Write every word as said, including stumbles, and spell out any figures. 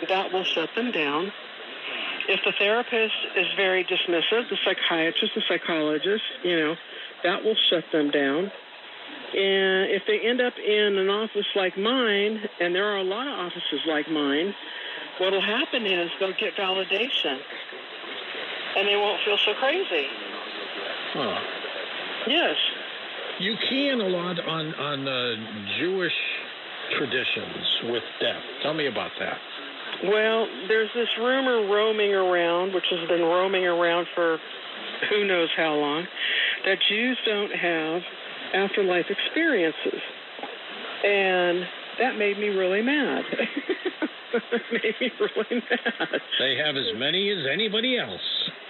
that will shut them down. If the therapist is very dismissive, the psychiatrist, the psychologist, you know, that will shut them down. And if they end up in an office like mine, and there are a lot of offices like mine, what will happen is they'll get validation, and they won't feel so crazy. Huh. Yes. You key in a lot on, on uh, Jewish traditions with death. Tell me about that. Well, there's this rumor roaming around, which has been roaming around for who knows how long, that Jews don't have afterlife experiences. And that made me really mad. It made me really mad. They have as many as anybody else.